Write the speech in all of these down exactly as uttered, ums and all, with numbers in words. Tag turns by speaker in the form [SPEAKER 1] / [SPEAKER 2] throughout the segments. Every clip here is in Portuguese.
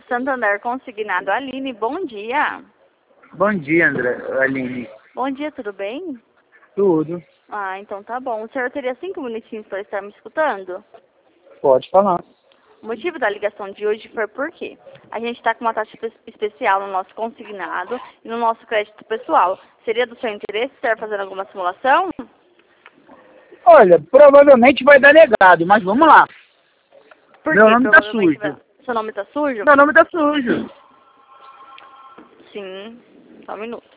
[SPEAKER 1] Santander Consignado, Aline, bom dia.
[SPEAKER 2] Bom dia, André, Aline.
[SPEAKER 1] Bom dia, tudo bem?
[SPEAKER 2] Tudo.
[SPEAKER 1] Ah, então tá bom. O senhor teria cinco minutinhos para estar me escutando?
[SPEAKER 2] Pode falar.
[SPEAKER 1] O motivo da ligação de hoje foi porque a gente está com uma taxa espe- especial no nosso consignado e no nosso crédito pessoal. Seria do seu interesse estar fazendo alguma simulação?
[SPEAKER 2] Olha, provavelmente vai dar negado, mas vamos lá.
[SPEAKER 1] Por
[SPEAKER 2] Meu
[SPEAKER 1] quê?
[SPEAKER 2] nome tá
[SPEAKER 1] Provavelmente
[SPEAKER 2] sujo.
[SPEAKER 1] vai- Seu nome tá sujo?
[SPEAKER 2] Meu nome tá sujo.
[SPEAKER 1] Sim. Só um minuto.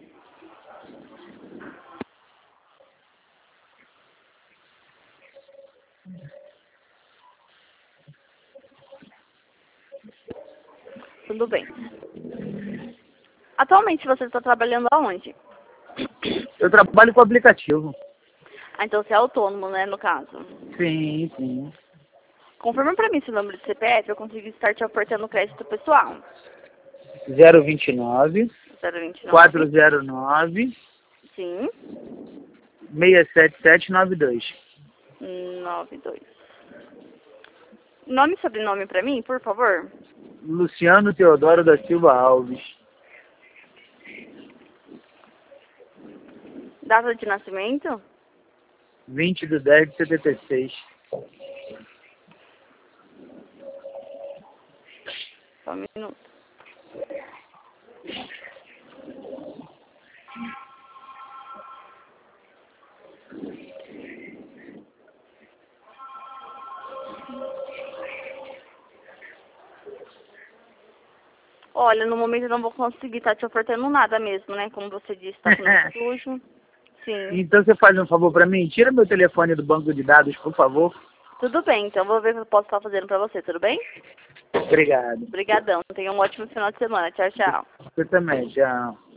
[SPEAKER 1] Tudo bem. Atualmente você está trabalhando aonde?
[SPEAKER 2] Eu trabalho com aplicativo.
[SPEAKER 1] Ah, então você é autônomo, né, no caso.
[SPEAKER 2] Sim, sim.
[SPEAKER 1] Confirma pra mim seu número de C P F, eu consigo estar te ofertando crédito pessoal.
[SPEAKER 2] zero vinte e nove,
[SPEAKER 1] zero vinte e nove.
[SPEAKER 2] quatro zero nove,
[SPEAKER 1] Sim.
[SPEAKER 2] seis sete sete nove dois.
[SPEAKER 1] nove dois. Nome e sobrenome pra mim, por favor?
[SPEAKER 2] Luciano Teodoro da Silva Alves.
[SPEAKER 1] Data de nascimento?
[SPEAKER 2] vinte de dez de setenta e seis.
[SPEAKER 1] Só um minuto. Olha, no momento eu não vou conseguir estar te ofertando nada mesmo, né? Como você disse, tá com nome sujo. Sim.
[SPEAKER 2] Então você faz um favor pra mim? Tira meu telefone do banco de dados, por favor.
[SPEAKER 1] Tudo bem, então vou ver o que eu posso estar fazendo pra você, tudo bem?
[SPEAKER 2] Obrigado.
[SPEAKER 1] Obrigadão. Tenha um ótimo final de semana. Tchau, tchau.
[SPEAKER 2] Você também, tchau.